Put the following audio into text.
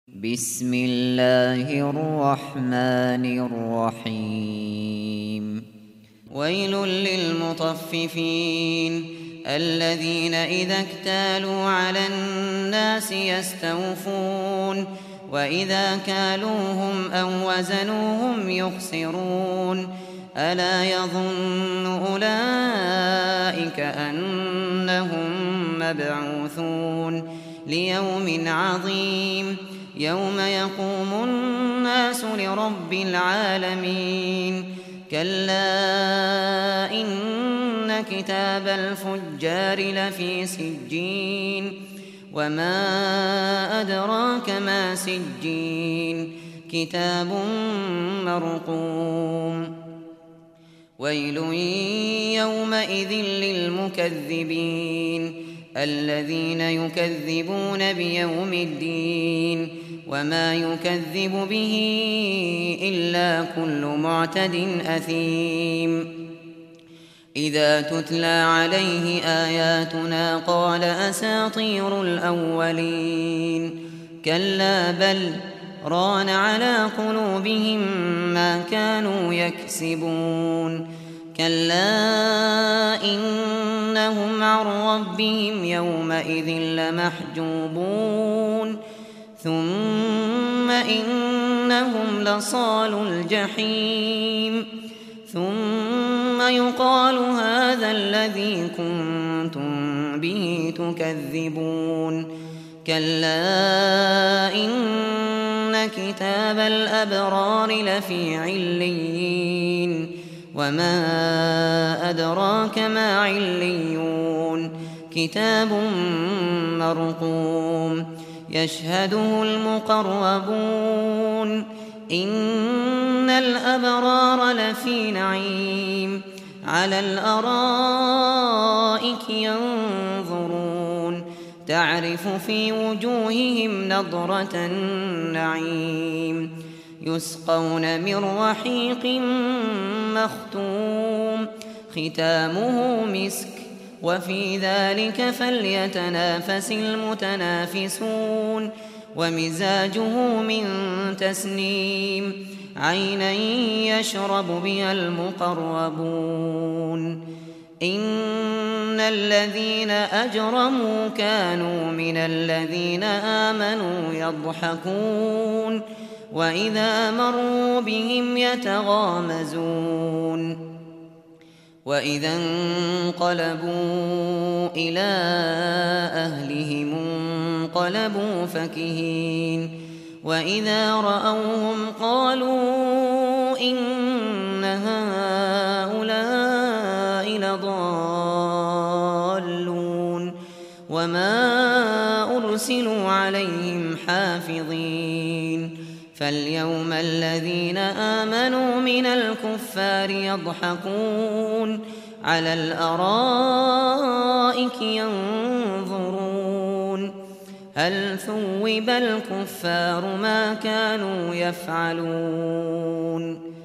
بسم الله الرحمن الرحيم. ويل للمطففين الذين إذا اكتالوا على الناس يستوفون وإذا كالوهم أو وزنوهم يخسرون ألا يظن أولئك أنهم مبعوثون ليوم عظيم يوم يقوم الناس لرب العالمين كلا إن كتاب الفجار لفي سجين وما أدراك ما سجين كتاب مرقوم ويل يومئذ للمكذبين الذين يكذبون بيوم الدين وما يكذب به إلا كل معتد أثيم إذا تتلى عليه آياتنا قال أساطير الأولين كلا بل ران على قلوبهم ما كانوا يكسبون كلا إنهم عن ربهم يومئذ لمحجوبون ثم إنهم لصالوا الجحيم ثم يقال هذا الذي كنتم به تكذبون كلا إن كتاب الأبرار لفي عليين وما أدراك ما عليون كتاب مرقوم يشهده المقربون إن الأبرار لفي نعيم على الأرائك ينظرون تعرف في وجوههم نضرة النعيم يسقون من رحيق مختوم ختامه مسك وفي ذلك فليتنافس المتنافسون ومزاجه من تسنيم عينا يشرب بها المقربون إن الذين أجرموا كانوا من الذين آمنوا يضحكون وإذا مروا بهم يتغامزون وإذا انقلبوا إلى أهلهم انقلبوا فكهين وإذا رأوهم قالوا إن هؤلاء لضالون وما أرسلوا عليهم حافظين فاليوم الذين آمنوا من الكفار يضحكون على الأرائك ينظرون هل ثوب الكفار ما كانوا يفعلون